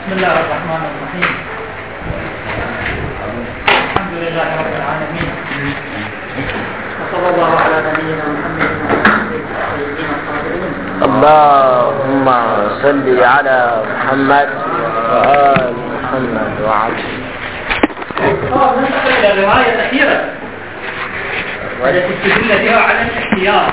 بسم الله الرحمن الرحيم. الحمد لله رب العالمين، وصلى الله على نبينا محمد وعلى اله وصحبه. اللهم صل على محمد وآل محمد وعلى ننتقل إلى الرواية الأخيرة التي استدل بها على الاختيار.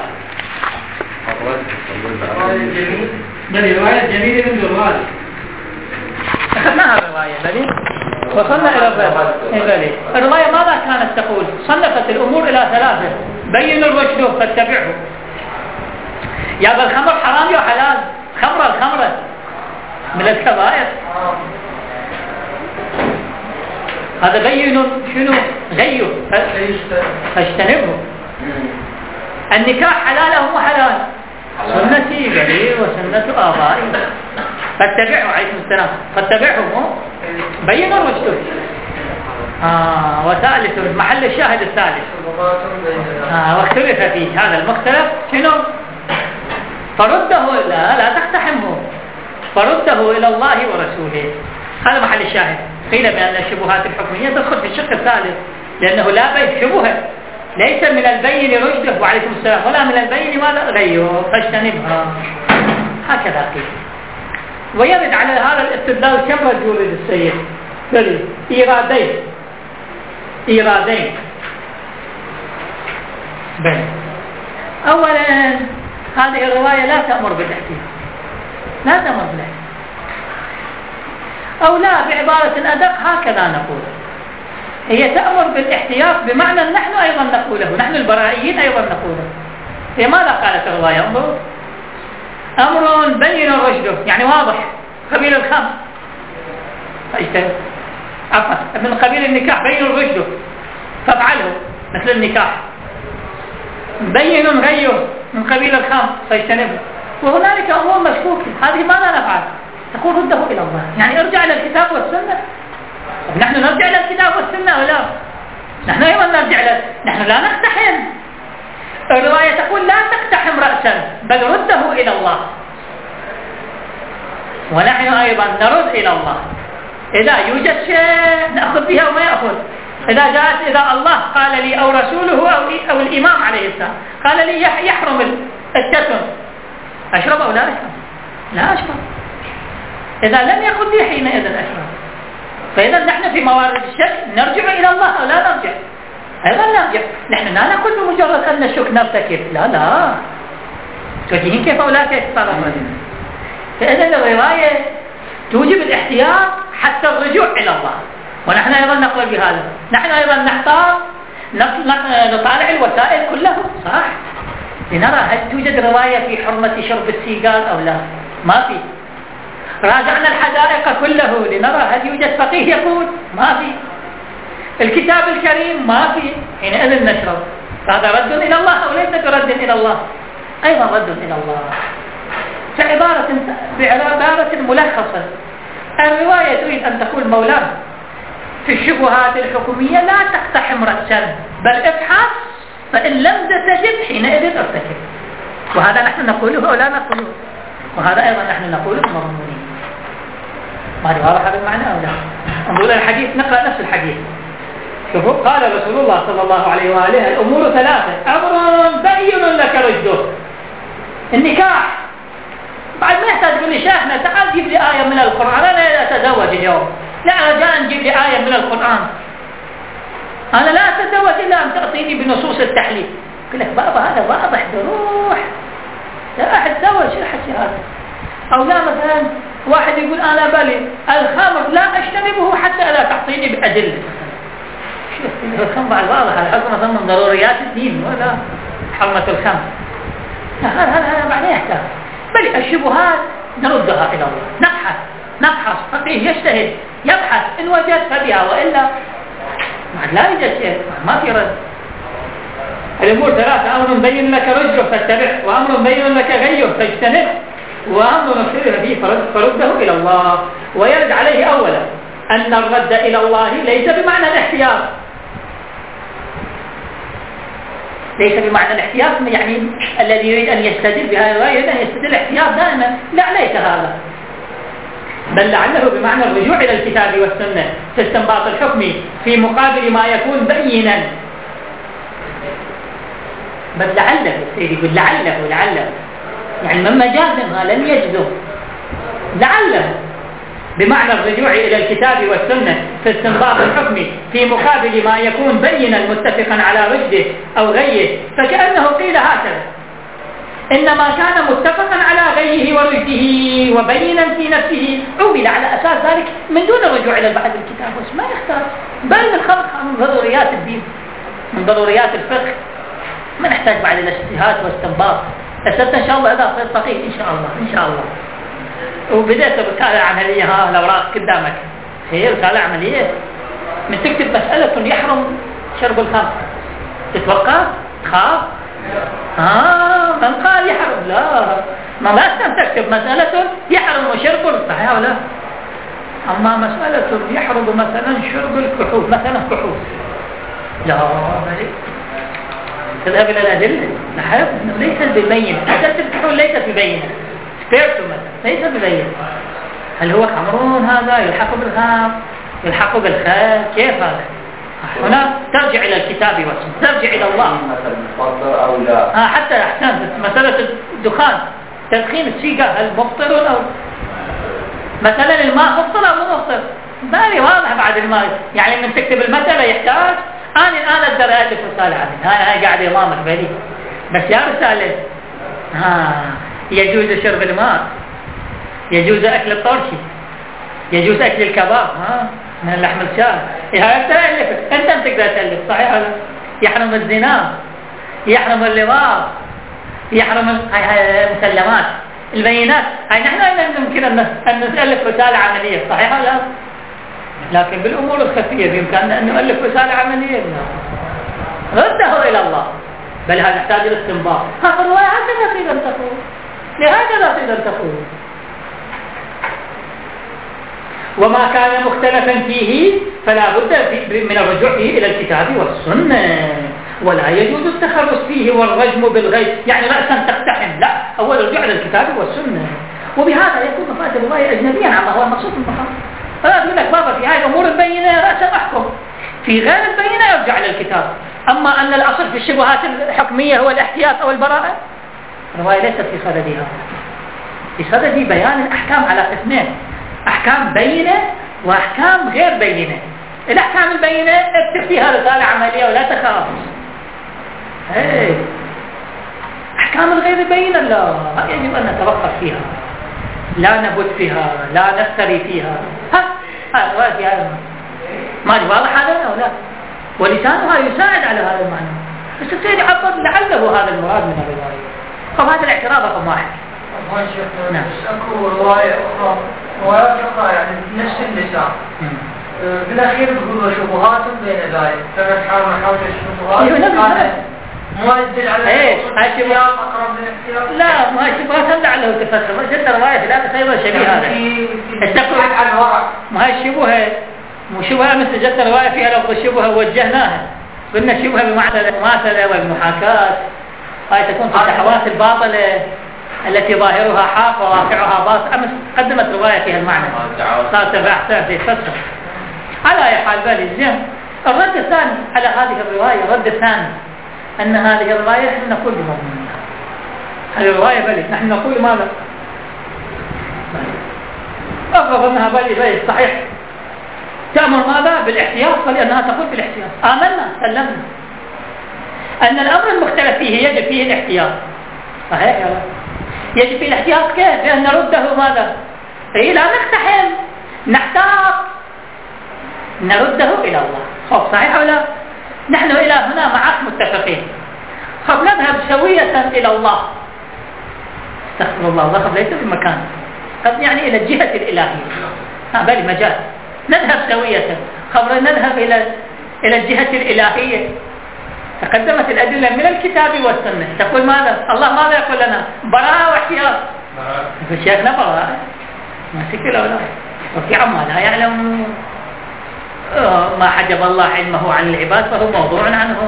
الرواية الجميلة من جرال أخذناها الرواية بلي وصلنا إلى بلي. الرواية ماذا كانت تقول؟ صنفت الأمور إلى ثلاثة: بين الرشد فاتبعه. يا بالخمر حرام يا حلال؟ الخمرة من الكبائر، هذا بين شنو؟ غيه فاجتنبه. النكاح حلال أو مو حلال؟ سنتي بلي وسنة آبائي فاتبعه عليه السلام، فاتبعه بين الرشد. وثالث محل الشاهد الثالث واختلف فيه. هذا المختلف شنو؟ فرده لا تقتحمه، فرده إلى الله ورسوله. هذا محل الشاهد. قيل بأن الشبهات الحكمية تدخل في الشق الثالث، لأنه لا بين شبهة، ليس من البين رشده وعليكم السلام، ولا من البين ولا غيه فاجتنبها. هكذا قيل. ويرد على هذا الاستدلال كم رجل للسيد بل إيرادين. بل أولا هذه الرواية لا تأمر بالاحتياط، أو لا بعبارة أدق هكذا نقول، هي تأمر بالاحتياط بمعنى نحن أيضا نقوله، نحن البرائيين أيضا نقوله. هي ماذا قالت الرواية؟ أمر بين رشده، يعني واضح، قبيل الخمر من قبيل النكاح بين رشده فافعله مثل النكاح. بين غيه من قبيل الخمر فاجتنبه. وهنالك أمور مشكوكة، هذه ماذا نفعل؟ تقول رده إلى الله، يعني ارجع إلى الكتاب والسنة. نحن نرجع إلى الكتاب والسنة ولا نحن أيضا نحن لا نقتحم. الرواية تقول لا تقتحم رأسا بل رده إلى الله، ونحن أيضا نرد إلى الله. إذا يوجد شيء نأخذ بها وما يأخذ. إذا الله قال لي أو رسوله أو الإمام عليه السلام قال لي يحرم التسم، أشرب أو لا أشرب؟ لا أشرب. إذا لم يقل لي حينئذ أشرب. فإذا نحن في موارد الشك نرجع إلى الله أو لا نرجع؟ أيضا نرجع. نحن لا نقول بمجرد أن الشك نرتكب، لا توجهين كيف أو لا كيف صار. فإذا الرواية توجب الاحتياط حتى الرجوع إلى الله، ونحن أيضا نقول بهذا. نحن أيضا نحتاط نطالع الوسائل كلها، صح، لنرى هل توجد رواية في حرمة شرب السيجار أو لا. ما في. راجعنا الحدائق كله لنرى هل يوجد فقيه يقول. ما في. الكتاب الكريم ما في. حينئذ نشرب. هذا رد إلى الله أو ليس برد إلى الله؟ أيضا رد إلى الله. بعبارة ملخصة، الرواية تريد أن تقول مولانا في الشبهات الحكمية لا تقتحم رأسا بل ابحث، فإن لم تجد حينئذ ارتكب. وهذا نحن نقوله ولا نقوله، وهذا أيضا نحن نقوله مضمونين. ما واضح هذا المعنى أو لا؟ انظروا الحديث، نقرأ نفس الحديث. شوفوا، قال رسول الله صلى الله عليه وآله: الأمور ثلاثة: أمر بين لك رشده، النكاح. بعد ما يحتاج تقول لي شيخنا تعال جيب لي آية من القرآن، أنا أتزوج اليوم، لا رجاء نجيب لي آية من القرآن، أنا لا أتزوج إلا أن تعطيني بنصوص التحليل. يقول لك بابا هذا واضح بروح، لا أحد تزوج، شو الحكي هذا؟ أو لا مثلا واحد يقول أنا بالي الخمر لا أجتنبه حتى لا تعطيني بأدلة. شوف الخمر بعد واضح، الحكم مثلا من ضروريات الدين ولا حرمة الخمر، هذا بعدين يحتاج. بل الشبهات نردها إلى الله، نبحث فقيه يجتهد يبحث، إن وجد فبها، وإلا لا يوجد شيء، ما في رد. الأمور ثلاثة: أمر بين لك رشده فاتبعه، وأمر بين لك غيه فاجتنبه، وأمر اختلف فيه فرده إلى الله. ويرد عليه أولا أن الرد إلى الله ليس بمعنى الاحتياط، ليس بمعنى الاحتياط يعني الذي يريد أن يستدل بهذا الرواية يريد أن يستدل الاحتياط دائما، لا ليس هذا. بل لعله بمعنى الرجوع إلى الكتاب والسنة في استنباط الحكم في مقابل ما يكون بينا. بل لعله يقول لعله يعني من مجازمها لم يجزم، لعله بمعنى الرجوع إلى الكتاب والسنة في استنباط الحكم في مقابل ما يكون بينا متفقا على رشده أو غيه، فكأنه قيل هكذا: إنما كان متفقا على غيه ورشده وبينا في نفسه عمل على أساس ذلك من دون الرجوع إلى بعض الكتاب والسنة، ما يحتاج. بل الخلق من ضروريات الدين، من ضروريات الفقه، ما نحتاج بعد الاجتهاد واستنباط. أسألت إن شاء الله هذا صير فقيه إن شاء الله إن شاء الله. وبدأت رسالة عملية، ها الأوراق قدامك، هي رسالة عملية من تكتب مسألة يحرم شرب الخمر، تتوقع تخاف من قال يحرم؟ لا، ما لازم تكتب مسألة يحرم شرب، صحيح ولا؟ أما مسألة يحرم مثلا شرب الكحول، مثلا كحول، لا بل تذهب إلى الأدلة. نحن ليس ببين، أدلة الكحول ليست ببينة، سبيرتو مثلا ليس ببين. هل هو خمرون هذا يلحق بالخام يلحق بالخال؟ كيف هذا؟ هنا ترجع إلى الكتاب والسنة، ترجع إلى الله. أو لا. حتى أحسن مسألة الدخان، تدخين السيجار هل مفطر أو مثلا الماء مفطر أو مو مفطر؟ بالي واضح بعد الماء، يعني من تكتب المسألة يحتاج أنا الآن أقدر ألف رسالة عنه، هاي قاعدة أمامك بالي، بس يا رسالة يجوز شرب الماء، يجوز أكل الطرشي، يجوز أكل الكباب من اللحم الشاه، هاي تألف أنت تقدر تألف، صحيح ولا؟ يحرم الزنا، يحرم اللواط، يحرم هاي مسلمات البينات، هاي نحن يمكن أن نألف رسالة عملية، صحيح ولا؟ لكن بالأمور الخفية بإمكاننا أن نؤلف رسالة عملية، رده إلى الله. بل هذا يحتاج إلى استنباط. هذا الرواية هكذا قيل أن تقول، لهكذا قيل أن تقول. وما كان مختلفا فيه فلا بد من الرجوع فيه إلى الكتاب والسنة، ولا يجوز التخلص فيه والرجم بالغيب، يعني رأسا تقتحم، لا، أول الرجوع إلى الكتاب والسنة. وبهذا يكون مفاد الرواية أجنبيا عما هو المقصود بالمقام. فلا أقول لك بابا في هذه الأمور البينة رأسا أحكم، في غير البينة يرجع إلى الكتاب. أما أن الأصل في الشبهات الحكمية هو الاحتياط أو البراءة، الرواية ليست في صددها. في صدد بيان الأحكام على قسمين: أحكام بينة وأحكام غير بينة. الأحكام البينة اكتب فيها رسالة عملية ولا تخاف. أحكام الغير بينة لا يجب أن نتوقف فيها، لا نبت فيها، لا نفتري فيها. ما واضح هذا أو لا؟ ولسانها يساعد على هذا المعنى، بس السيد عبر لعله هذا المراد من الرواية. فهذا الاعتراض رقم واحد. نعم. أكو رواية أخرى، رواية أخرى يعني نفس اللسان. بالأخير يقولوا شبهات بين ذلك، فمن حاول الشبهات ما يدل على الاحتياط أقرب للاحتياط. لا، ما شبهات لعله تفسر، جد رواية في الآن أيضا شبيهة هذا. التقوى على الورع. ما هي الشبهة مو شبهة مثل جد رواية فيها لفظ الشبهة وجهناها، قلنا الشبهة بمعنى المماثلة والمحاكاة، هاي تكون في الشهوات الباطلة التي ظاهرها حق وواقعها باطل. أمس قدمت رواية فيها المعنى، صارت الرأسة في فسر. على أي حال بالي زين. الرد الثاني على هذه الرواية، الرد الثاني أن هذه الرواية نحن نقول بمضمونها. هذه الرواية بالي نحن نقول ماذا؟ أفرض أنها بالي صحيح تأمر ماذا؟ بالاحتياط، فلأنها تقول بالاحتياط. آمنا سلمنا أن الأمر المختلف فيه يجب فيه الاحتياط، صحيح يا رب؟ يجب فيه الاحتياط كيف؟ بأن نرده ماذا؟ لا نقتحم، نحتاط، نرده إلى الله. خب صحيح ولا؟ نحن إلى هنا معك متفقين، خب نذهب سوية إلى الله. استغفر الله، الله ليس في مكان، قد يعني إلى الجهة الإلهية، بالي مجال. نذهب سوية، خبر نذهب إلى الجهة الإلهية. تقدمت الأدلة من الكتاب والسنة، تقول ماذا؟ الله ماذا يقول لنا؟ براءة واحتياط. فشيخنا براءة ما سكر ولا وفي عما لا يعلم ما حجب الله علمه عن العباد فهو موضوع عنه،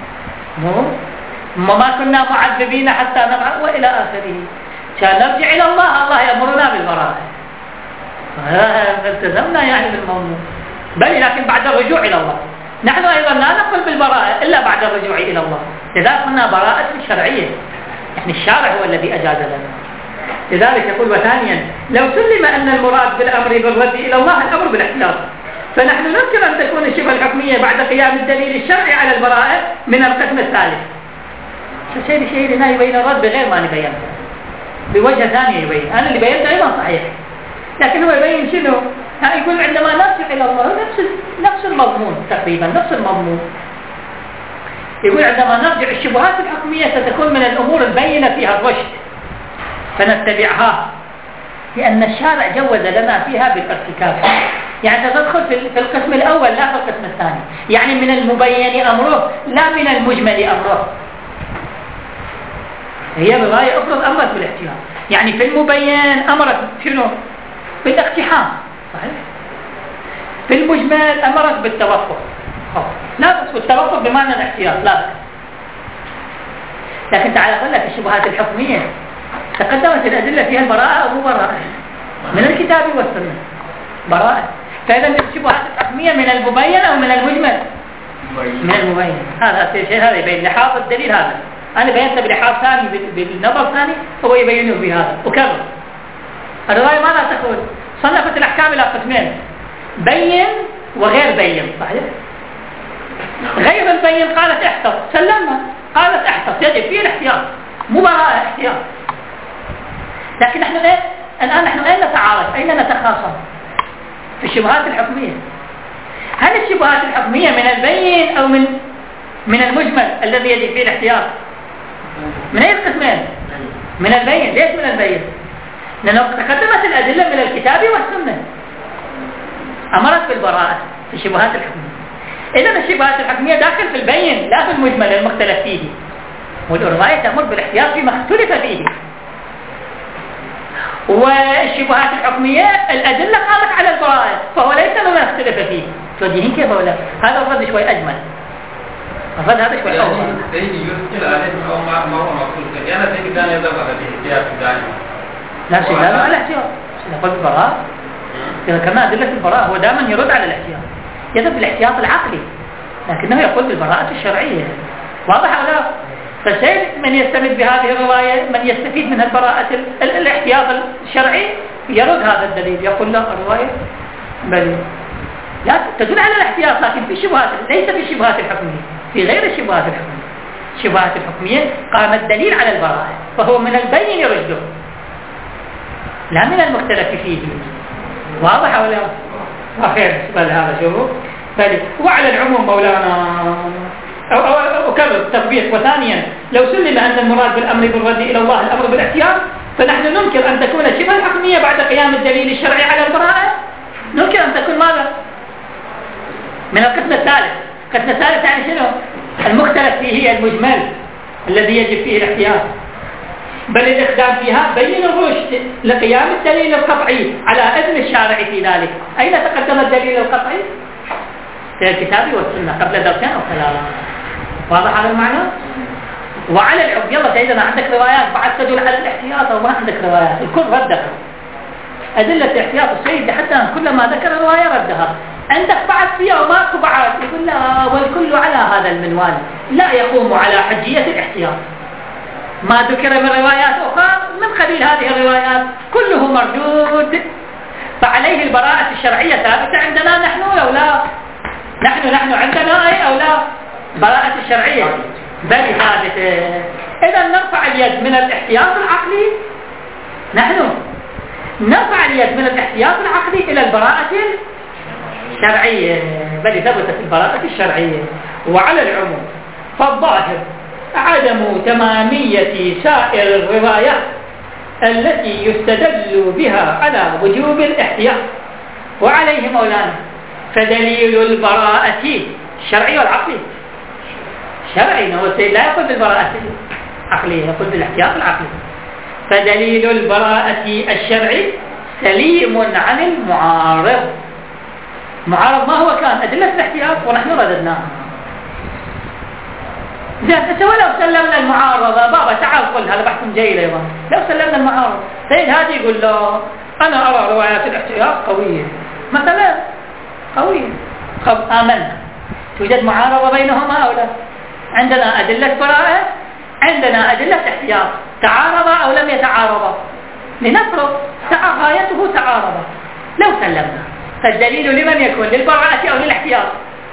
ما كنا معذبين حتى نبعث وإلى آخره. كان نرجع إلى الله، الله يأمرنا بالبراءة. التزمنا يعني بالمضمون، بل لكن بعد الرجوع إلى الله. نحن أيضا لا نقول بالبراءة إلا بعد الرجوع إلى الله، لذلك قلنا براءة شرعية، يعني الشارع هو الذي أجاز لنا. لذلك يقول وثانيا لو سلم أن المراد بالأمر بالرد إلى الله الأمر بالاحتياط، فنحن ننكر أن تكون الشبهة الحكمية بعد قيام الدليل الشرعي على البراءة من القسم الثالث. شيء هنا يبين الرد بغير ما نبينه، بوجه ثاني يبين. أنا اللي بينته أيضا صحيح، لكن هو يبين شنو؟ يقول عندما نرجع إلى الله نفس المضمون تقريبا، نفس المضمون. يقول عندما نرجع الشبهات الحكمية ستكون من الأمور البينة فيها الرشد فنتبعها، لأن الشارع جوز لنا فيها بالارتكاب. يعني تدخل في القسم الأول لا في القسم الثاني، يعني من المبين أمره لا من المجمل أمره. هي رواية أفرض أمرت بالاحتياط، يعني في المبين أمرت شنو؟ بالاقتحام، صحيح. في المجمل أمرت بالتوقف، لا بس بالتوقف بمعنى الاحتياط لا بس. لكن تعال أقول لك الشبهات الحكمية تقدمت الأدلة فيها البراءة أو براءة من الكتاب والسنة، براءة. فإذا الشبهات الحكمية من المبين أو من المجمل؟ من المبين. هذا الشيء هذا يبين لحاظ الدليل. هذا أنا بينت بلحاظ ثاني بالنظر ثاني، هو يبينه بهذا. وكذا الرواية ماذا تقول؟ صنفت الأحكام إلى قسمين، بين وغير بين، صحيح؟ غير البين قالت احتط، سلمنا، قالت احتط يجب فيه الاحتياط، مو براءة احتياط. لكن نحن الآن نحن أين نتعارض؟ أين نتخاصم؟ في الشبهات الحكمية. هل الشبهات الحكمية من البين أو من المجمل الذي يجب فيه الاحتياط؟ من أي القسمين؟ من البين. ليش من البين؟ لأنه تقدمت الأدلة من الكتاب والسنة أمرت بالبراءة في الشبهات الحكمية. إذن الشبهات الحكمية داخل في البين لا في المجمل المختلف فيه، والرواية تأمر بالاحتياط فيما اختلف فيه. والشبهات الحكمية الأدلة قامت على البراءة، فهو ليس مما اختلف فيه. توجهين كيف ولا؟ هذا الرد شوي أجمل، الرد هذا شوي أوضح. لا شيء لا على الاحتياط، نقول البراءة إذا كان أدلة البراءة هو دائما يرد على الاحتياط، يذهب بالاحتياط العقلي، لكنه يقول بالبراءة الشرعية. واضح أو لا؟ فالشيء من يستمد بهذه الرواية من يستفيد من البراءة الاحتياط الشرعي يرد هذا الدليل، يقول له الرواية بل لا تدل على الاحتياط، لكن في شبهات ليس في الشبهات الحكمية، في غير الشبهات الحكمية. الشبهات الحكمية قام الدليل على البراءة، فهو من البين رشده لا من المختلف فيه. واضح ولا خير؟ بل هذا شوفوا. وعلى العموم مولانا أو كذا التطبيق. وثانيا لو سلم أن المراد بالأمر بالرد إلى الله الأمر بالاحتياط، فنحن ننكر أن تكون الشبهة الحكمية بعد قيام الدليل الشرعي على البراءة. ننكر أن تكون ماذا؟ من القسم الثالث. القسم الثالث يعني شنو؟ المختلف فيه هي المجمل الذي يجب فيه الاحتياط، بل الإقدام فيها بين الرشد لقيام الدليل القطعي على إذن الشارع في ذلك. أين تقدم الدليل القطعي؟ في الكتاب والسنة قبل درسين أو ثلاثة. واضح هذا المعنى؟ وعلى العقد يلا سيدنا عندك روايات بعد تدل على الاحتياط أو ما عندك روايات؟ الكل ردها أدلة احتياط السيد حتى كلما ذكر رواية ردها. عندك بعد فيها وماكو بعد، يقول لا والكل على هذا المنوال لا يقوم على حجية الاحتياط. ما ذكر من روايات أخرى من قبيل هذه الروايات كله مردود، فعليه البراءة الشرعية ثابتة عندنا نحن أو لا؟ نحن عندنا أي أو لا؟ براءة الشرعية بل ثابتة. إذا نرفع اليد من الاحتياط العقلي، نحن نرفع اليد من الاحتياط العقلي إلى البراءة الشرعية، بل ثبتت البراءة الشرعية. وعلى العموم فالظاهر عدم تمامية سائر الروايات التي يستدل بها على وجوب الاحتياط. وعليه مولانا فدليل البراءة الشرعي والعقلي شرعي، هو السيد لا يقول بالبراءة العقلية، يقول بالاحتياط العقلي. فدليل البراءة الشرعي سليم عن المعارض. المعارض ما هو؟ كان أدلة الاحتياط ونحن رددناها. ولو سلمنا المعارضة بابا تعال قل هذا بحث جيد أيضا. لو سلمنا المعارضة سيد هذه يقول له أنا أرى روايات الاحتياط براءة قوية مثلا قوية. آمنا، توجد معارضة بينهما أو لا؟ عندنا أدلة براءة، عندنا أدلة احتياط، تعارضا أو لم يتعارضا؟ لنفرض غايته تعارضا، لو سلمنا فالدليل لمن يكون؟ للبراءة أو للاحتياط؟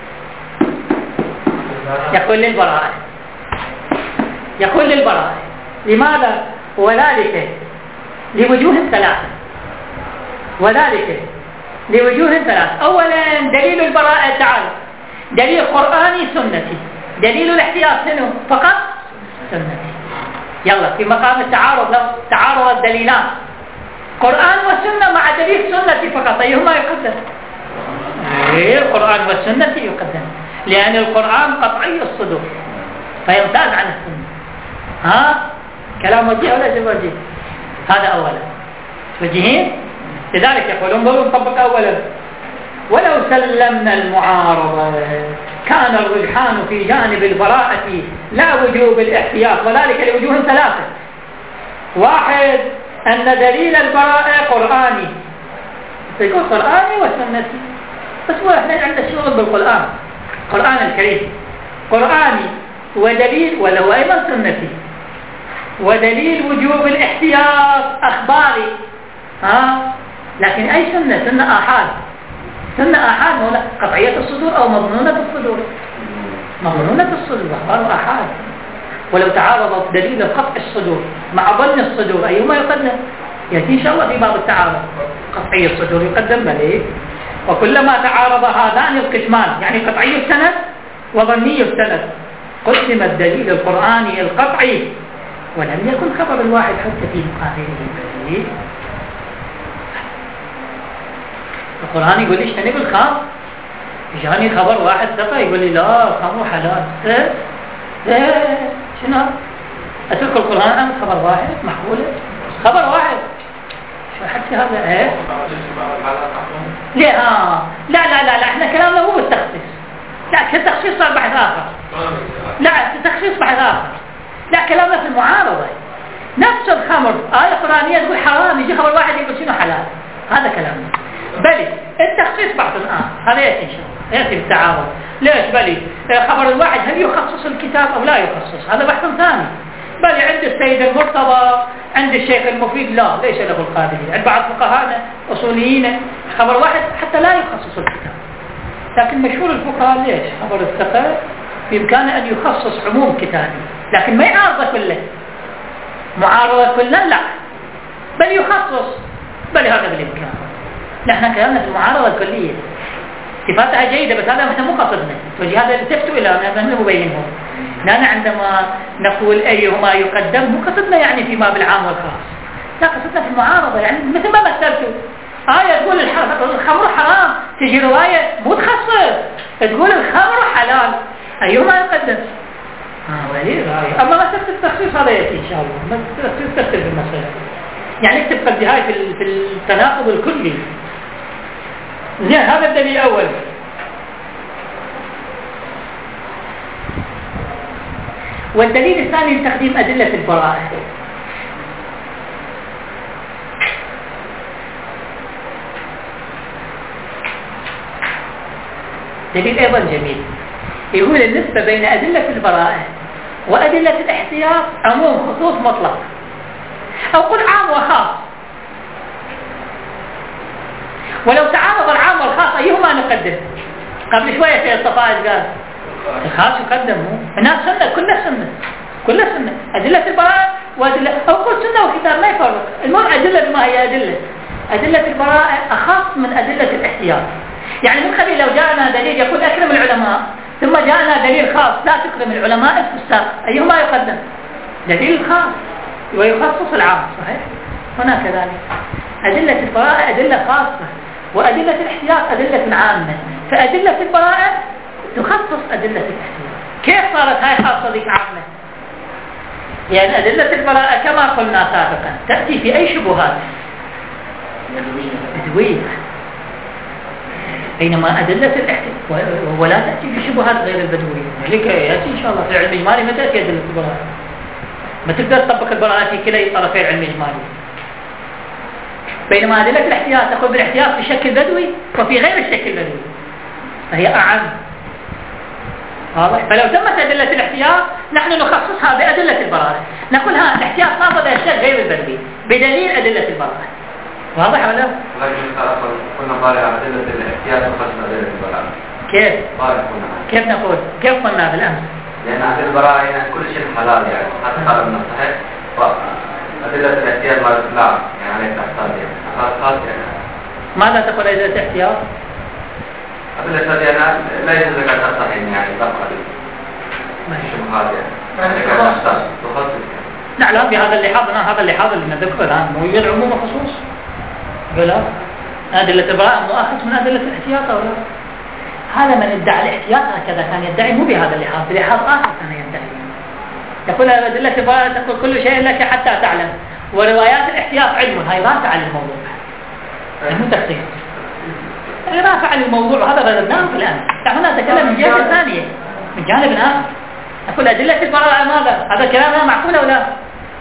يكون للبراءة، يكون للبراءة. لماذا؟ وذلك لوجوه ثلاثة، وذلك لوجوه ثلاثة. أولا دليل البراءة تعالى دليل قرآني سنتي، دليل الاحتياط شنو؟ فقط سنتي. يلا في مقام التعارض، لو تعارض الدليلان قرآن وسنة مع دليل سنتي فقط، أيهما يقدم؟ القرآن والسنة يقدم، لأن القرآن قطعي الصدور فيمتاز عن السنة. كلام وجيه ولا غير وجيه؟ هذا أولا. وجهين، لذلك يقول انظروا نطبق أولا. ولو سلمنا المعارضة كان الرجحان في جانب البراءة لا وجوب الاحتياط، وذلك لوجوه ثلاثة. واحد، أن دليل البراءة قرآني، يقول قرآني وسنتي، بس هو احنا عندنا شغل بالقرآن، القرآن الكريم قرآني ودليل ولو أيضا سنتي، ودليل وجوب الاحتياط أخباري. لكن أي سنة؟ سنة آحاد، سنة آحاد ولا قطعية الصدور أو مضمونة الصدور؟ مضمونة الصدور، أخبار آحاد. ولو تعارضت دليل قطع الصدور مع ظن الصدور أيهما يقدم؟ يأتي إن شاء الله في باب التعارض. قطعي الصدور يقدم بليه، وكلما تعارض هذان القسمان يعني قطعي السند وظني السند قسم الدليل القرآني القطعي، ولم يكن خبر الواحد حتى في مقابله الدليل. القرآن يقول لي اجتنب الخمر، جاني خبر واحد ثقة يقول لي لا الخمر حلال. شنو؟ أترك القرآن أم خبر واحد؟ معقولة؟ خبر واحد شو حكي هذا؟ لا احنا كلامنا مو بالتخصيص، لا التخصيص صار بحث آخر، لا التخصيص بحث آخر، لا كلامنا في المعارضة. نفس الخمر آية قرآنية تقول حرام، يجي خبر واحد يقول شنو حلال، هذا كلامنا. بلي التخصيص بحث آخر، هذا يأتي إن شاء الله، يأتي بالتعارض. ليش بلي خبر الواحد هل يخصص الكتاب أو لا يخصص؟ هذا بحث ثاني. بل عند السيد المرتضى، عند الشيخ المفيد لا ليس له القابلية. عند بعض فقهاءنا أصوليين خبر واحد حتى لا يخصص الكتاب، لكن مشهور الفقهاء ليش خبر الثقة بإمكانه أن يخصص عموم كتابي، لكن ما يعارضه كله، معارضة كله لا، بل يخصص، بل هذا بالإمكان. نحن كلامنا في المعارضة الكلية صفاتها جيدة، بس هذا مثل مو قصدنا، ولهذا التفتوا إلى أن نبينهم. لأن عندما نقول أيهما يقدم مو قصدنا يعني فيما بالعام والخاص، لا قصدنا في المعارضة، يعني مثل ما مثلتوا آية تقول الخمر حرام، تجي رواية مو تخصص تقول الخمر حلال، أيهما يقدم؟ ولي رأي. أما مسألة التخصيص هذا يأتي إن شاء الله، التخصيص تختلف المسألة، يعني اكتب قلبي هاي في التناقض الكلي. هذا الدليل الأول. والدليل الثاني لتقديم أدلة البراءة. دليل أيضا جميل، يقول النسبة بين أدلة البراءة وأدلة الاحتياط عموم خصوص مطلق، أو قل عام وخاص. ولو تعارض العام والخاص أيهما نقدم؟ قبل شوية في الصفائد قال الخاص يقدمه، الناس سنة، كل سنة أدلة البراءة وأدلة، أو قل سنة وكتاب ما يفرق، المهم أدلة بما هي أدلة البراءة أخص من أدلة الاحتياط. يعني من قبل لو جاءنا دليل يقول أكرم العلماء، ثم جاءنا دليل خاص لا تكرم العلماء الفساق، أيهما يقدم؟ دليل الخاص ويخصص العام، صحيح؟ هنا كذلك أدلة البراءة أدلة خاصة، وأدلة الاحتياط أدلة عامة، فأدلة البراءة تخصص أدلة الاحتياط. كيف صارت هاي خاصة ذيك عامة؟ يعني أدلة البراءة كما قلنا سابقا تأتي في أي شبهات بدوية، بينما أدلة الاحتياط ولا تأتي في شبهات غير البدوية. لذلك يأتي إن شاء الله في علم إجمالي ما تأتي أدلة البراءة، ما تقدر تطبق البراءة في كلا طرفي علم إجمالي. بينما أدلة الاحتياط تقول بالاحتياط في الشكل البدوي وفي غير الشكل البدوي، فهي أعم. واضح؟ فلو تمت أدلة الاحتياط نحن نخصصها بأدلة البراءة، نقول ها الاحتياط صار بأشياء غير البدوي بدليل أدلة البراءة. واضح ولا؟ كنا بارع أدلة الاحتياط وخصص أدلة البراءة. كيف؟ بارع كيف نقول؟ كيف قلنا بالأمس؟ لأن أدلة البراءة يعني كل شيء حلال يعني حتى قال ابن الصحيح، أدلة الاحتياط لا يعني عليك تحتاج يعني خاص يعني. ماذا تقول أدلة الاحتياط؟ أدلة الاحتياط يعني لا يجوز لك أن تصحيح يعني تبقى الشبهات يعني تخصص نعلم بهذا اللحاظ، هذا اللحاظ اللي نذكره الآن موجود العموم والخصوص. بلا أدلة البراءة مؤخذ من أدلة الاحتياط أو لا؟ هذا من ادعى الاحتياط هكذا كان يدعي مو بهذا اللحاظ، بلحاظ آخر كان يدعي. يقول أدلة البراءة تقول كل شيء لك حتى تعلم، وروايات الاحتياط علم، هاي رافع عن الموضوع مو تخصيص، هاي رافع عن الموضوع، وهذا ردناه في الآن. هنا نتكلم من جهة ثانية من جانب آخر. أقول أدلة البراءة ماذا؟ هذا كلام معقول أو لا؟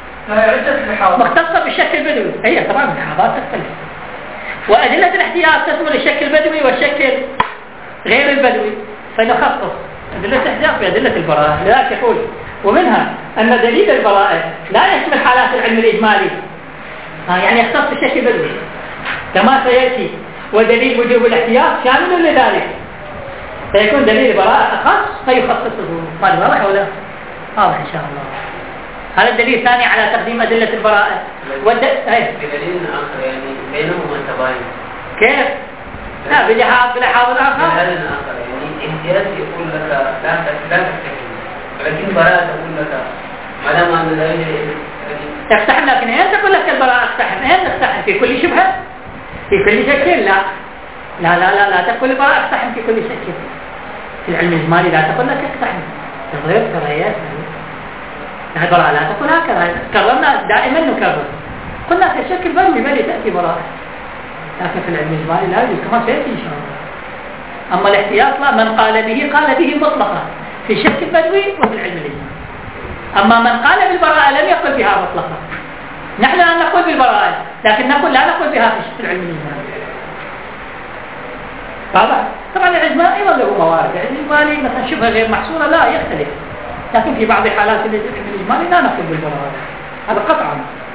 مختصة بالشكل البدوي، هي طبعا اللحاظات تختلف. وأدلة الاحتياط تشمل الشكل البدوي والشكل غير البدوي، فنخصص أدلة الاحتياط بأدلة البراءة. لذلك يقول ومنها أن دليل البراءة لا يشمل حالات العلم الإجمالي، يعني يختص بالشكل البدوي كما سيأتي، ودليل وجوب الاحتياط شامل لذلك، فيكون دليل البراءة أخص فيخصصه. قال واضح ولا؟ واضح إن شاء الله. هذا الدليل الثاني على تقديم أدلة البراءة. بدليل آخر يعني بينهما تباين. كيف؟ لا بلحاظ آخر. بدليل آخر يعني احتياط يقول لك لا تستحي، ولكن براءة تقول لك ما دام أن ذلك تقتحم، لكن أين تقول لك البراءة اقتحم؟ أين تقتحم؟ في كل شبهة؟ في كل شكل؟ لا لا لا لا, لا تقول البراءة اقتحم في كل شكل. في العلم الإجمالي لا تقول لك اقتحم، تغير كراهيات. البراءة لا تقول هكذا، كررنا دائما نكرر، قلنا في الشكل بلي تأتي براءة، لكن في العلم الإجمالي لا يجوز كما سيأتي إن شاء الله. أما الاحتياط لا، من قال به مطلقا في الشكل البدوي وفي العلم الإجمالي. أما من قال بالبراءة لم يقل بها مطلقا. نحن لا نقول بالبراءة، لكن لا نقول بها في العلم الإجمالي. طبعا الإجمالي أيضا له موارد، الإجمالي مثلا شبه غير محصورة لا يختلف، لكن في بعض حالات الإجمالي لا نقول بالبراءة، هذا قطعا.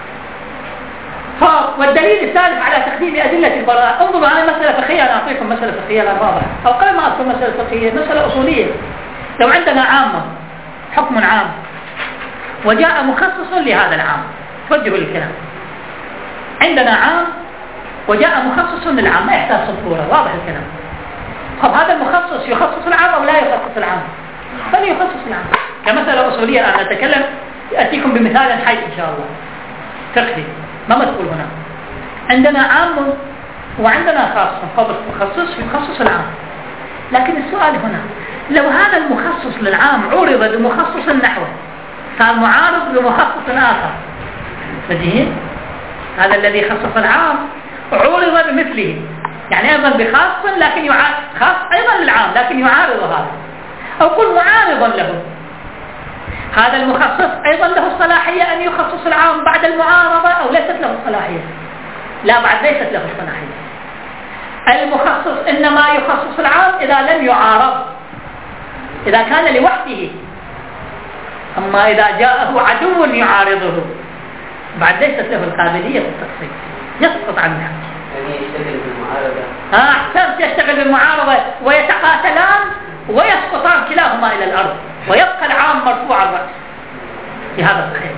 والدليل الثالث على تقديم أدلة البراءة، انظروا على مسألة فقهية، أنا أعطيكم مسألة فقهية الآن واضحة، أو قبل ما أذكر مسألة فقهية، مسألة أصولية. لو عندنا عامة حكم عام وجاء مخصص لهذا العام، توجهوا للكلام. عندنا عام وجاء مخصص للعام، ما يحتاج صفورة، واضح الكلام. طب هذا المخصص يخصص العام أو لا يخصص العام؟ فليخصص العام. كمسألة أصولية أنا أتكلم، أتيكم بمثال حي إن شاء الله فقهي ما مدخول هنا. عندنا عام وعندنا خاص، مخصص يخصص العام. لكن السؤال هنا، لو هذا المخصص للعام عرض بمخصص نحوه صار معارض بمخصص آخر، فجيه هذا الذي خصص العام عرض بمثله، يعني أيضا بخاص لكن خاص أيضا للعام لكن يعارض هذا، أو قل معارضا له. هذا المخصص أيضا له الصلاحية أن يخصص العام بعد المعارضة أو ليست له الصلاحية؟ لا، بعد ليست له الصلاحية. المخصص إنما يخصص العام إذا لم يعارض، إذا كان لوحده. أما إذا جاءه عدو يعارضه بعد ليست له القابلية للتخصيص، يسقط عنها. يعني يشتغل بالمعارضة. أحسنت، يشتغل بالمعارضة ويتقاتلان ويسقطان كلاهما إلى الأرض، ويبقى العام مرفوع الرأس. في هذا الصحيح.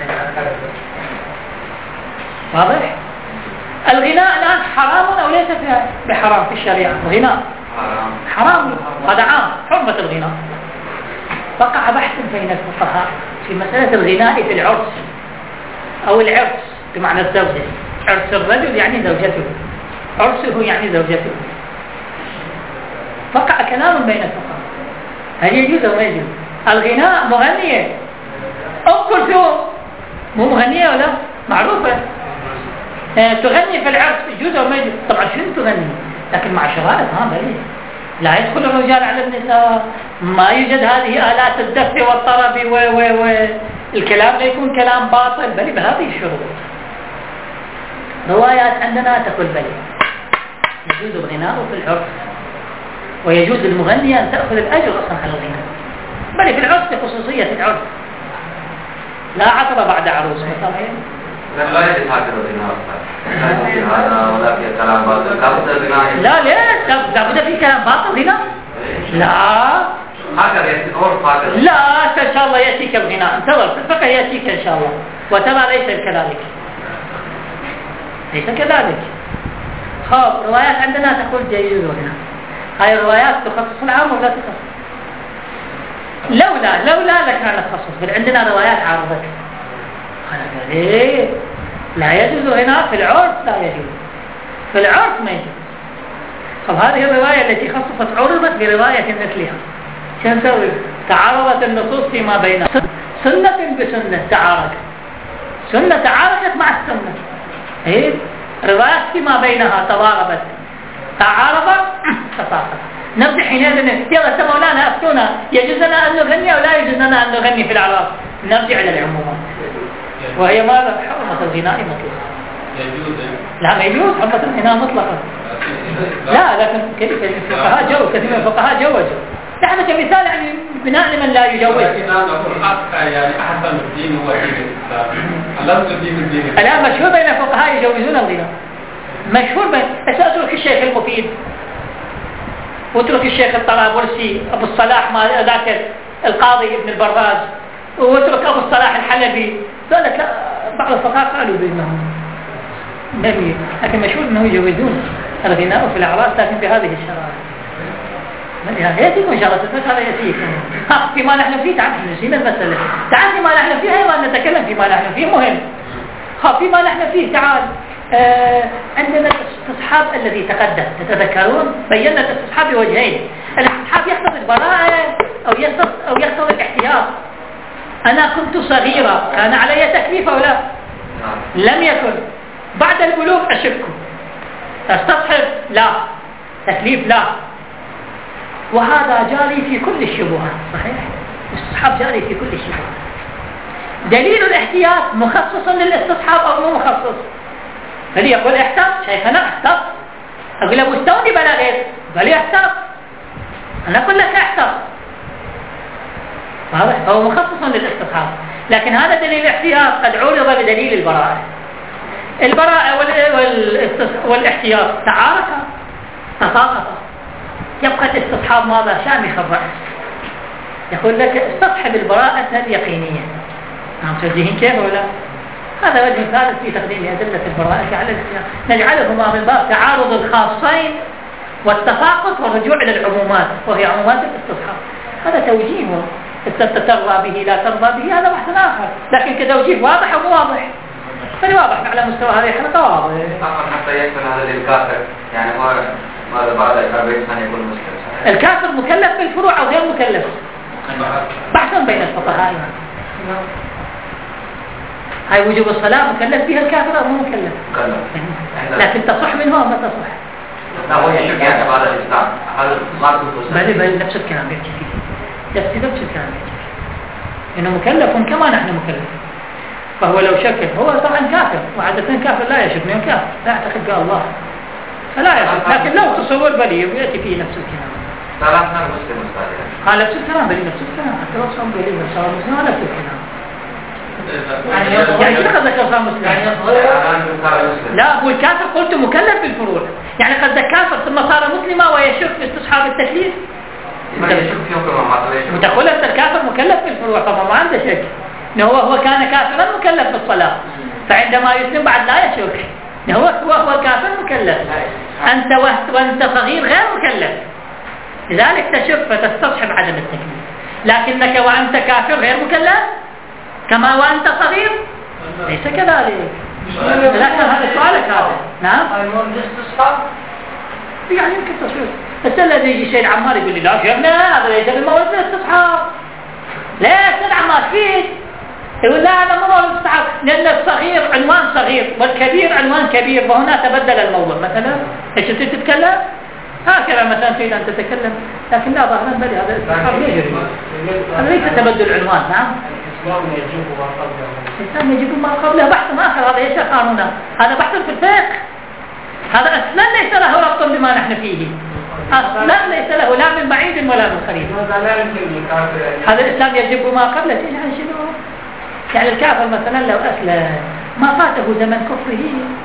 واضح؟ الغناء الآن حرام أو ليس بحرام في الشريعة؟ الغناء حرام، هذا عام، حرمة الغناء. وقع بحث بين الفقهاء في مسألة الغناء في العرس أو العرس بمعنى الزوجة. عرس الرجل يعني زوجته، عرسه يعني زوجته. وقع كلام بين الفقهاء، هل يجوز أو لا يجوز؟ الغناء مغنية، أم كلثوم مو مغنية ولا معروفة، تغني في العرس، يجوز أو ما يجوز؟ طبعا شنو تغني؟ لكن مع شرائط، بلي لا يدخل الرجال على النساء، ما يوجد هذه آلات الدف والطرب والكلام لا يكون كلام باطل، بل بهذه الشروط. روايات عندنا تقول بلي يجوز الغناء في العرف، ويجوز للمغنية أن تأخذ الأجر أصلا على الغناء، بل في العرف بخصوصية العرف، لا عطر بعد عروس مثلا. لا يجوز هكذا الغناء هذا ولا في كلام باطل. لا ليش؟ لابد في كلام باطل هنا؟ لا هكذا يأتي عرف هكذا. لا إن شاء الله يأتيك الغناء، انتظر في الفقه يأتيك إن شاء الله، وترى ليس كذلك، ليس كذلك. خاب روايات عندنا تقول جيد الغناء، هاي الروايات تخصص العام ولا تخصص؟ لولا لكان تخصص، بل عندنا روايات عارضة. قال ليه؟ لا يجوز الغناء في العرف، لا يجوز في العرف ما يجوز. طب هذه الرواية التي خصصت عرضت برواية مثلها، شو نسوي؟ تعارضت النصوص فيما بينها، سنة بسنة تعارضت، سنة تعارضت مع السنة، إيه؟ روايات فيما بينها تضاربت، تعارض تساقط. نبدأ حينئذ يلا مولانا أفتونا، يجوز لنا أن نغني أو لا يجوز لنا أن نغني في الأعراس؟ نرجع إلى العمومات، وهي ماذا؟ حرمة الغناء مطلقا. لا ما يجوز حرمة الغناء مطلقا. لا لكن الفقهاء جو، كثير من الفقهاء جوزوا. نحن كمثال يعني بناء لمن لا يجوز. لكن أنا أقول يعني أحسن الدين هو دين الإسلام. ألست الدين الآن مشهور بين الفقهاء يجوزون الغناء، مشهور بين. أترك الشيخ المفيد، واترك الشيخ الطرابلسي، أبو الصلاح ما ذاك القاضي ابن البراز، واترك أبو الصلاح الحلبي، قالت لا بعض الفقهاء قالوا بأنهم نبي، لكن مشهور أنه يجوزون الغناء في الأعراس لكن بهذه الشرائع. يأتيكم إن شاء الله تترك هذا يأتيك. فيما نحن فيه تعال نسينا المسألة، تعال فيما نحن فيه أيضا نتكلم فيما نحن فيه مهم. فيما نحن فيه تعال عندنا الاستصحاب الذي تقدم، تتذكرون بينا الاستصحاب بوجهين، الاستصحاب يقتضي البراءة أو يقتضي الاحتياط. أنا كنت صغيرة كان علي تكليف أو لا؟ لم يكن. بعد البلوغ أشك، استصحب لا، تكليف لا. وهذا جاري في كل الشبهات، صحيح؟ الاستصحاب جاري في كل الشبهات. دليل الاحتياط مخصص للاستصحاب أو مو مخصص؟ فلي يقول احتاط، شيخنا احتاط، أقول أبو استوني بلا غير، قال احتاط، أنا أقول لك احتاط. هو مخصص للاستصحاب، لكن هذا دليل الاحتياط قد عرض بدليل البراءة. البراءة والاحتياط تعارفا تساقطا، يبقى الاستصحاب ماذا؟ شامخ الرأس، يقول لك استصحب البراءة اليقينية. نعم توجيهين كيف ولا؟ هذا وجه ثالث في تقديم أدلة البراءة على الاحتياط، نجعلهما من باب تعارض الخاصين والتساقط والرجوع إلى العمومات وهي عمومات الاستصحاب. هذا توجيه ترضى به لا ترضى به هذا بحث آخر، لكن كتوجيه واضح أو مو واضح؟ فالواضح على مستوى هذه الحلقة واضح. حتى يكون هذا للكافر، يعني ماذا بعد 40 سنة يكون مسلم؟ الكافر مكلف بالفروع أو غير مكلف؟ بحث بين الفقهاء. هاي وجوب الصلاة مكلف بها الكافر أو مو مكلف؟ مكلف، لكن تصح منه أو ما تصح؟ لا هو يشك يعني بعد الإسلام هذا ما بل نفس الكلام يحكي فيه، نفس الكلام يحكي إنه مكلف كما نحن مكلف. فهو لو شك هو طبعا كافر، وعادة كافر لا يشك من كافر، لا يعتقد قال الله فلا يشك، لكن لو تصور بلي يأتي فيه نفس الكلام. لا نحن مسلم مستعد. نفس الكلام بلي نفس الكلام، حتى لو صار بلي وصار مسلم نفس الكلام. يعني شو قصدك لو صار مسلم؟ لا هو الكافر قلت مكلف بالفروع، يعني قد كافر ثم صار مسلما ويشك في استصحاب التكليف. وتقول أنت الكافر مكلف بالفروع، طبعا ما عنده شك إنه هو كان كافرا مكلف بالصلاة، فعندما يسلم بعد لا يشك هو كافر مكلف. أنت وأنت صغير غير مكلف، لذلك تشك فتستصحب عدم التكليف، لكنك وأنت كافر غير مكلف كما وأنت صغير ليس كذلك. لكن هذا سؤالك هذا. نعم يعني يمكن تصوير، بس الذي يجي سيد عمار يقول لي لا شيخنا هذا ليس بالمولد الاستصحاب. لا سيد عمار فيه يقول لا هذا مو مولد الاستصحاب، لأن الصغير عنوان صغير والكبير عنوان كبير، وهنا تبدل الموضوع. مثلا ايش تتكلم هكذا مثلا تريد أن تتكلم، لكن لا ظاهرا بل هذا الاستصحاب يجري، هذا ليس تبدل عنوان. نعم الإسلام يجب ما قبله. الإسلام يجب ما قبله بحث آخر، هذا ليس قانونا، هذا بحث في الفقه، هذا أصلا ليس له ربط بما نحن فيه، أصلا ليس له لا من بعيد ولا من قريب. هذا الإسلام يجب ما قبله، يعني شنو؟ يعني الكافر مثلا لو أسلم ما فاته زمن كفره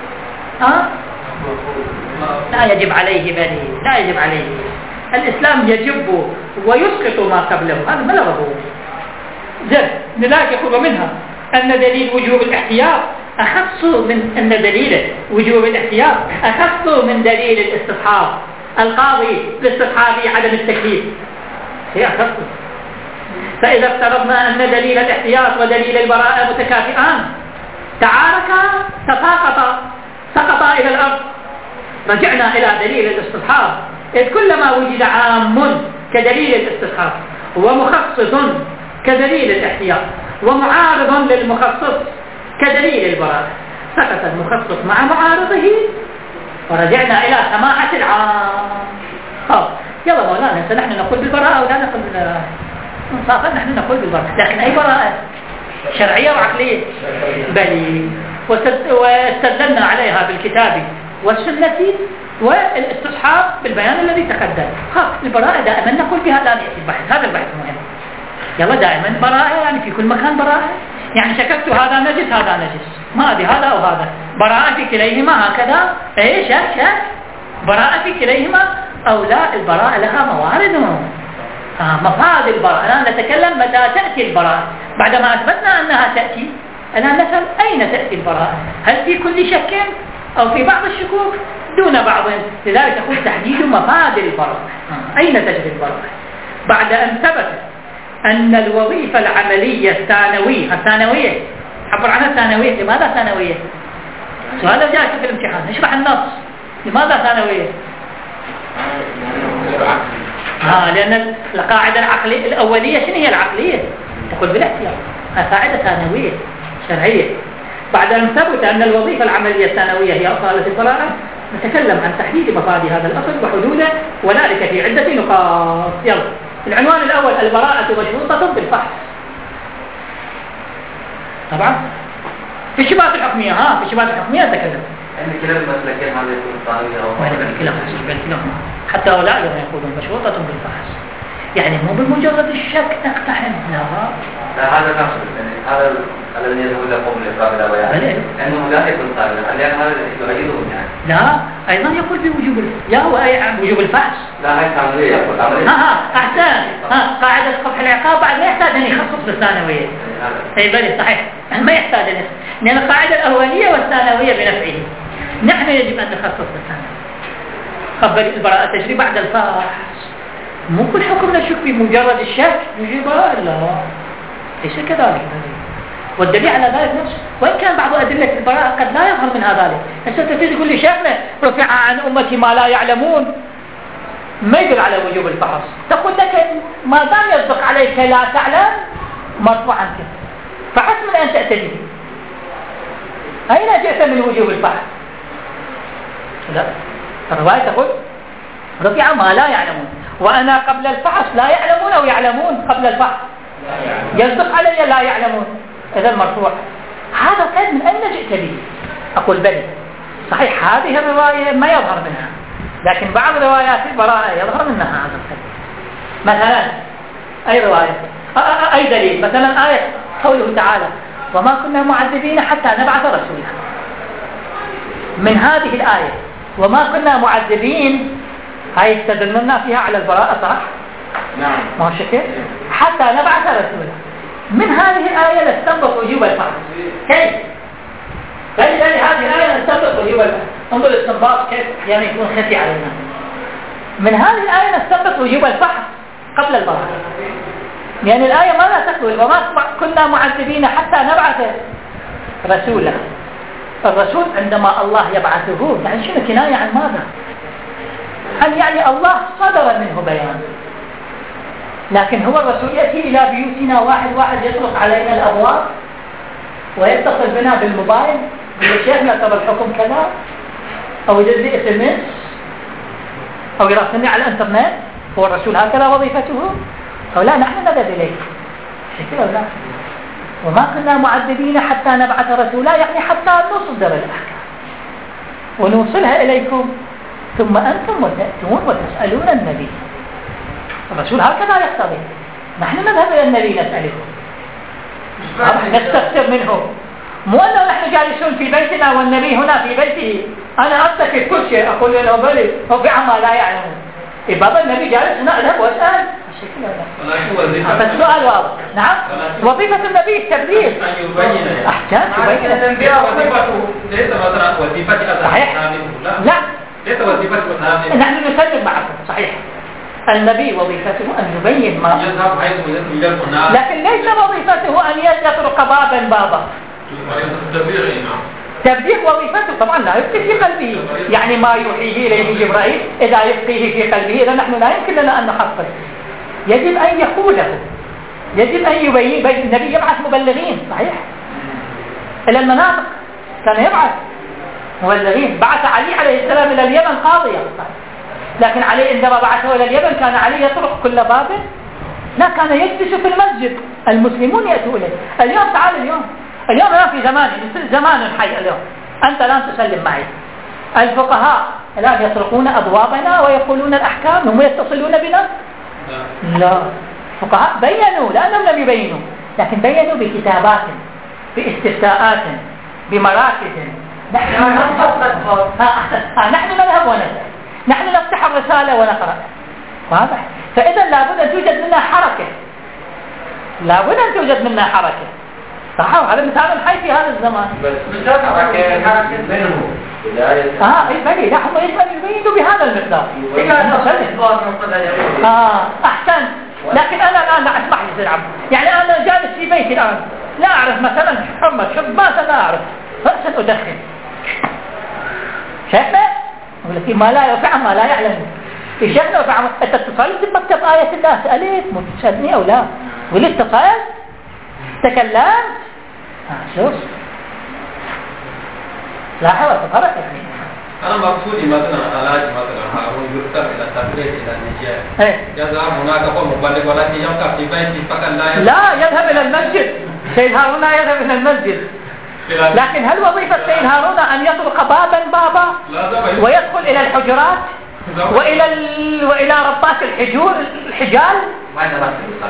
لا يجب عليه بني، لا يجب عليه. الإسلام يجب ويسقط ما قبله، هذا ما له زين. لذلك يقول منها أن دليل وجوب الاحتياط أخص من أن دليل وجوب الاحتياط أخص من دليل الاستصحاب. القاضي باستصحاب عدم التكليف هي أخص. فإذا افترضنا أن دليل الاحتياط ودليل البراءة متكافئان تعاركا تساقطا، سقطا إلى الأرض، رجعنا إلى دليل الاستصحاب، إذ كلما وجد عام كدليل الاستصحاب ومخصص كدليل الاحتياط ومعارض للمخصص كدليل البراءة سقط المخصص مع معارضه ورجعنا إلى سماحة العام. يلا مولانا نحن نقول بالبراءة ولا نقول بالبراءة؟ صافا نحن نقول بالبراءة، لكن أي براءة؟ شرعية وعقلية؟ بل واستدلنا عليها بالكتاب والسنة والاستصحاب بالبيان الذي تقدم. البراءة دائما نقول بها، لا نأتي البحث، هذا البحث مهم. يلا دائما براءة، يعني في كل مكان براءة، يعني شككت هذا نجس هذا نجس، ما أدري هذا أو هذا، براءة في كليهما هكذا، إيه شك براءة في كليهما أو لا. البراءة لها موارد، مفاد البراءة. الآن نتكلم متى تأتي البراءة، بعدما أثبتنا أنها تأتي الآن نسأل أين تأتي البراءة، هل في كل شك أو في بعض الشكوك دون بعض. لذلك تقول تحديد مفاد البراءة، أين تجري البراءة بعد أن ثبت أن الوظيفة العملية الثانوية عبر عنها الثانوية. لماذا ثانوية؟ وهذا جاء في الامتحان، اشرح النص. لماذا ثانوية؟ لأن القاعدة العقلية الأولية شنو هي العقلية؟ تقول بالاحتياط، قاعدة ثانوية شرعية. بعد أن ثبت أن الوظيفة العملية الثانوية هي أصالة البراءة نتكلم عن تحديد مفاد هذا الأصل وحدوده، وذلك في عدة نقاط. يلا العنوان الأول: البراءة مشروطة بالفحص. طبعا في الشبهات الحكمية، في الشبهات الحكمية نتكلم. يعني كلا المسلكين هذا يكون طاغية أو حتى هؤلاء يقولون مشروطة بالفحص، يعني مو بمجرد الشك نقتحم، لا هذا نفسه، يعني هذا الذي يذهب لقوم الإقرار لا بيان لأنه لا يكون طاغية، لأن هذا يؤيدهم يعني. لا أيضا يقول بوجوب وجوب الفحص. لا هاي ثانوية يقول أحسن. قاعدة قبح العقاب بعد ما يحتاج أن يخصص بالثانوية. أي بلي صحيح، ما يحتاج أن لأن القاعدة الأولية والثانوية بنفعه. نحن يجب أن نخصص بالثانوية. قبل البراءة تجري بعد الفحص، مو كل حكم نشك بمجرد الشك يجري براءة، لا ليس كذلك. والدليل على ذلك نفسه، وإن كان بعض أدلة البراءة قد لا يظهر منها ذلك. هسه تقول لي شيخنا رفع عن أمتي ما لا يعلمون، ما يدل على وجوب الفحص. تقول لك ما دام يصدق عليك لا تعلم مرفوع عنك، فحس من أن تأتي به. أين جئت من وجوب الفحص؟ لا، الرواية تقول رفع ما لا يعلمون، وأنا قبل الفحص لا يعلمون أو يعلمون قبل الفحص، يصدق علي لا يعلمون، إذا مرفوع. هذا القيد من أين جئت به؟ أقول بلي صحيح هذه الرواية ما يظهر منها، لكن بعض روايات البراءة يظهر منها هذا القيد. مثلا أي رواية أي دليل، مثلا آية قوله تعالى وما كنا معذبين حتى نبعث رسولا. من هذه الآية وما كنا معذبين هاي استدلنا فيها على البراءة صح؟ نعم. ما هو شكل حتى نبعث رسولا. من هذه الآية نستنبط وجوب الفحص. كيف؟ هذه الآية نستنبط وجوب الفحص. انظر الاستنباط كيف يعني يكون خفي علينا. من هذه الآية نستنبط وجوب الفحص قبل البراءة، يعني الآية ماذا تقول؟ وما كنا معذبين حتى نبعث رسولا. الرسول عندما الله يبعثه يعني شنو كناية عن ماذا؟ عن يعني الله صدر منه بيان، لكن هو الرسول يأتي إلى بيوتنا واحد واحد يطرق علينا الأبواب ويتصل بنا بالموبايل يقول شيخنا ترى الحكم كذا، أو يدز لي SMS أو يراسلني على الإنترنت. هو الرسول هكذا وظيفته؟ أو لا نحن نذهب إليه شكرا لا وما كنا معذبين حتى نبعث رسولا، يعني حتى نصدر الأحكام ونوصلها إليكم ثم أنتم تأتون وتسألون النبي. الرسول هكذا يقتضي، نحن نذهب إلى النبي نسأله نستفسر منه، مو أنه نحن جالسون في بيتنا والنبي هنا في بيته أنا أتكي كل شيء أقول له بلي هو في عما لا يعلمون. بابا النبي جالس هنا أذهب وأسأل. فالسؤال واضح. نعم وظيفة النبي التبليغ. أحسن يبين الأنبياء ليس مثلا وظيفة صحيح. لا ليس وظيفة نحن نسلم معكم صحيح. النبي وظيفته أن يبين ما يذهب حيث يلقى الناس، لكن ليس وظيفته أن يطرق بابا. تبليغ وظيفته طبعا لا يبقي في قلبه، يعني ما يوحيه إليه جبرائيل إذا يبقيه في قلبه إذا نحن لا يمكن لنا أن نحفظ، يجب أن يقوله، يجب أن يبين. النبي يبعث مبلغين صحيح إلى المناطق، كان يبعث مبلغين. بعث علي عليه السلام إلى اليمن قاضيا، لكن علي عندما بعثه إلى اليمن كان علي يطرق كل باب، لا كان يجلس في المسجد المسلمون يأتوا إليه. اليوم تعال اليوم أنا في زمان حي اليوم، أنت الآن تسلم معي. الفقهاء الآن يطرقون أبوابنا ويقولون الأحكام، هم يتصلون بنا؟ لا، الفقهاء بينوا لأنهم لم يبينوا، لكن بينوا بكتابات، باستفتاءات، بمراكز. نحن نذهب ونسأل، نحن نفتح الرسالة ونقرأ. واضح؟ فإذا لابد أن توجد منا حركة، لابد أن توجد منا حركة. صح، هذا مثال حي في هذا الزمان. بس حركة بينهم بلي لا هم يبينوا بهذا المقدار. أحسن. لكن أنا الآن لا أسمح لي سيد عبد، يعني أنا جالس في بيتي الآن لا أعرف مثلا محمد شباسة، لا أعرف رأسا أدخن، شيخنا أقول لك ما لا يفعل ما لا يعلم. شيخنا يفعل أنت اتصلت بمكتب آية الله سألت متسألني أو لا؟ ولست اتصلت تكلمت شوف لا حوى تفرق يعني. أنا مقصودي مثلا علاج مثلا هارون يرتب إلى التفريق إلى النجاة، يذهب هناك هو مبلغ ولكن يبقى في بيته فقط لا يذهب إلى المسجد. سيد هارون يذهب إلى المسجد، لكن هل وظيفة سيد هارون أن يطرق بابا ويدخل إلى الحجرات وإلى ربات الحجال؟ ما عندنا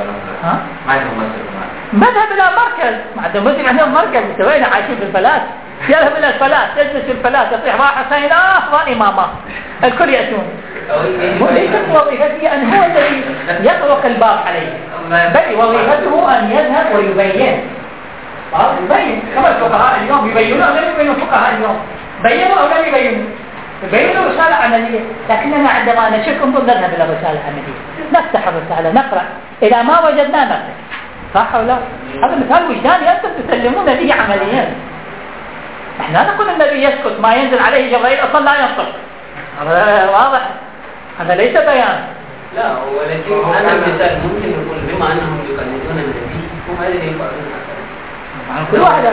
مذهب إلى مركز، ما عندهم مسجد، عندهم مركز. سوينا عايشين في الفلات، يذهب إلى الفلات، يجلس في الفلات، يصيح راح حسين وإمامه الكل يأتون. ليست وظيفته أن هو الذي يطرق الباب عليه، بل وظيفته أن يذهب ويبين. يبين كما الفقهاء اليوم يبينون أو لم يبينوا الفقهاء اليوم، بينوا أو لم يبينوا، يبينوا رسالة عملية. لكننا عندما نشك انظر نذهب إلى رسالة عملية، نفتح الرسالة نقرأ، إذا ما وجدنا نفتح. صح ولا؟ هذا مثال وجداني أنتم تسلمون به عمليا. احنا نقول النبي يسكت، ما ينزل عليه جبرائيل أصلا لا ينطق، هذا واضح، هذا ليس بيان. لا ولكن أنا مثال ممكن يقول بما أنهم يقلدون النبي هم الذين يفعلون كل واحد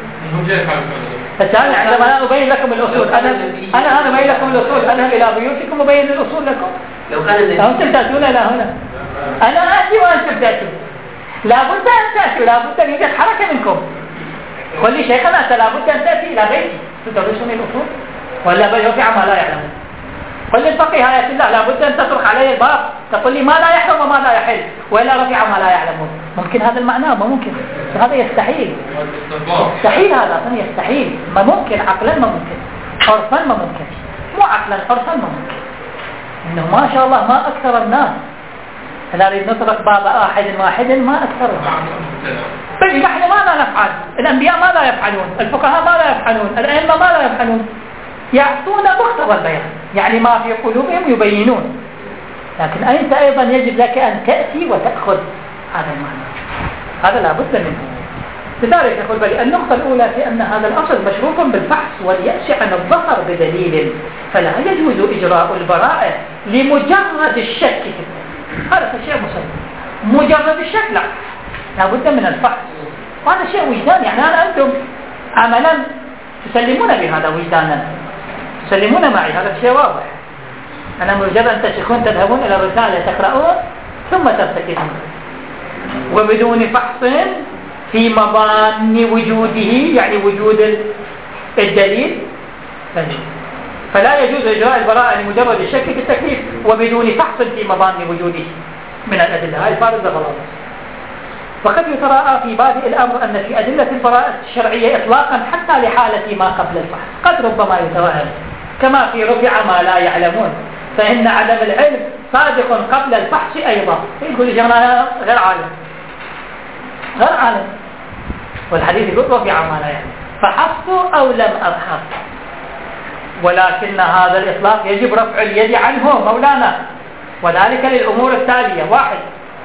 الثاني عندما أبين لكم الأصول، أنا أبين لكم الأصول، أذهب إلى بيوتكم وبين الأصول لكم. لو كان أنتم تأتون إلى هنا، أنا آتي وأنتم تأتون، لابد أن تأتوا، لابد أن يوجد حركة منكم. قل لي شيخنا أنت لابد أن تأتي إلى بيتي تدرسني الأصول ولا بل يوقع ما لا يعلمون. قل للفقيه آيات الله لابد أن تطرق علي الباب، تقول لي ما لا يحرم وما لا يحل وإلا رفع ما لا يعلمون. ممكن هذا المعنى؟ ما ممكن، هذا يستحيل، يستحيل، هذا يستحيل، ما ممكن عقلا، ما ممكن عرفا، ما ممكن، مو عقلا عرفا ما ممكن. إنه ما شاء الله ما أكثر الناس لا نريد نطرق باب واحد ما أكثرهم. بل نحن ماذا نفعل؟ الأنبياء ماذا يفعلون؟ الفقهاء ماذا يفعلون؟ الأئمة ماذا يفعلون؟ يعطون مقتضى البيان، يعني ما في قلوبهم يبينون. لكن أنت أيضا يجب لك أن تأتي وتأخذ هذا المعنى، هذا لا بد منه. لذلك يقول بلي النقطة الأولى في أن هذا الأصل مشروط بالفحص واليأس عن الظفر بدليل، فلا يجوز إجراء البراءة لمجرد الشك. هذا شيء مسلم، مجرد الشك لا بد من الفحص، وهذا شيء وجدان. يعني أنتم عملا تسلمون بهذا وجدانا، تسلمون معي، هذا شيء واضح. أنا مجرد أن تشكون تذهبون إلى الرسالة تقرؤون ثم ترتكبون وبدون فحص في مظان وجوده يعني وجود الدليل فلا يجوز إجراء البراءة لمجرد الشك في التكليف وبدون فحص في مظان وجوده من الأدلة. هاي الفارق غلط. وقد يتراءى في بادئ الأمر أن في أدلة البراءة الشرعية إطلاقا حتى لحالة ما قبل الفحص قد ربما يتراءى كما في رفع ما لا يعلمون فإن عدم العلم صادق قبل الفحص أيضا. يقول لي أنا غير عالم والحديث يقول رفع ما لا يعلم فحصت أو لم أفحص ولكن هذا الإطلاق يجب رفع اليد عنه مولانا وذلك للأمور التالية. واحد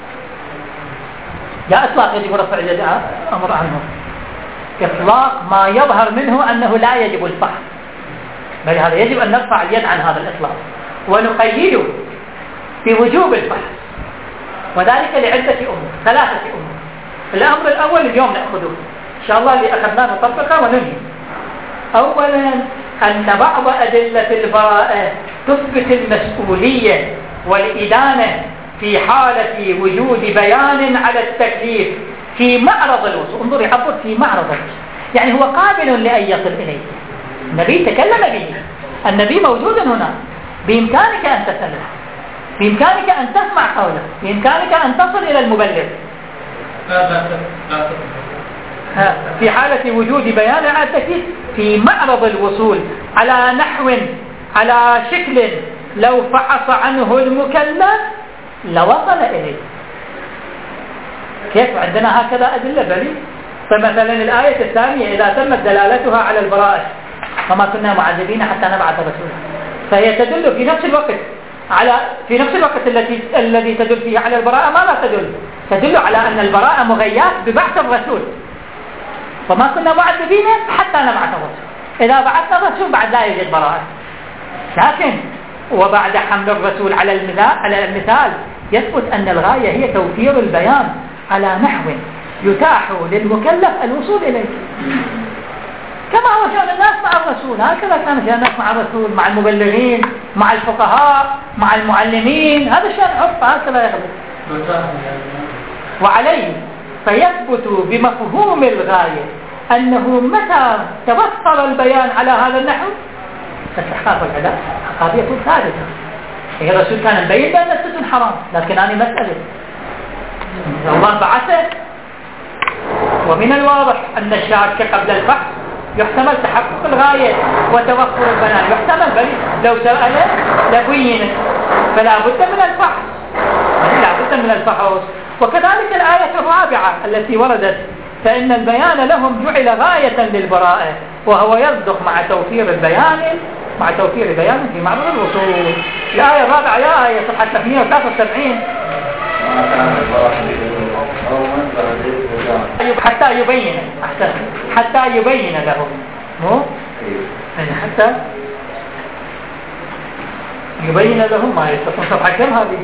لا إطلاق يجب رفع اليد أمر عنه إطلاق ما يظهر منه أنه لا يجب الفحص بل هذا يجب أن نرفع اليد عن هذا الإطلاق ونقيده بوجوب الفحص وذلك لعدة أمور 3 أمور. الأمر الأول اليوم نأخذه إن شاء الله اللي أخذناه نطبقه وننهي. أولا أن بعض أدلة البراءة تثبت المسؤولية والإدانة في حالة وجود بيان على التكليف في معرض الوصول. انظر يعبر في معرض الوصول يعني هو قابل لأن يصل إليه. النبي تكلم به النبي موجود هنا بإمكانك أن تسأله بإمكانك أن تسمع قوله بإمكانك أن تصل إلى المبلغ في حالة وجود بيان على التكليف في معرض الوصول على نحو على شكل لو فحص عنه المكلف لوصل إليه. كيف عندنا هكذا أدلة بلي؟ فمثلا الآية الثانية إذا تمت دلالتها على البراءة وما كنا معذبين حتى نبعث رسولا فهي تدل في نفس الوقت الذي تدل فيه على البراءة ما لا تدل على أن البراءة مغيات ببعث الرسول وما كنا معذبين حتى نبعث الرسول. إذا بعثنا الرسول بعد لا يوجد براءة لكن وبعد حمل الرسول على المثال يثبت أن الغاية هي توفير البيان على نحو يتاح للمكلف الوصول إليه كما هو شأن الناس مع الرسول. هكذا كان شأن الناس مع الرسول مع المبلغين مع الفقهاء مع المعلمين. هذا شأن عرف هكذا يغلب وعليه فيثبت بمفهوم الغاية أنه متى توفر البيان على هذا النحو فاستحقاق العداء قضية ثابتة. هي الرسول كان مبين بأن السجن حرام لكن أنا مسألة الله بعثه ومن الواضح أن الشاك قبل البحث يحتمل تحقق الغاية وتوفر البيان يحتمل بل لو سأله لبين فلا بد من الفحص وكذلك الآية الرابعة التي وردت فإن البيان لهم جعل غاية للبراءة وهو يصدق مع توفير بيان في معرض الوصول. الآية الرابعة يا آية صفحة 373 حتى يبين لهم يعني حتى يبين لهم ما يستطيعون. صفحة كم هذه؟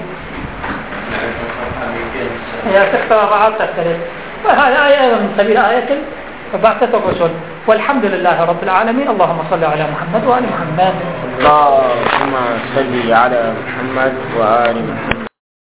هي 6 وهذا آية من سبيل آية بعثة الرسل. والحمد لله رب العالمين. اللهم صل على محمد وآل محمد. اللهم صل على محمد وآل محمد.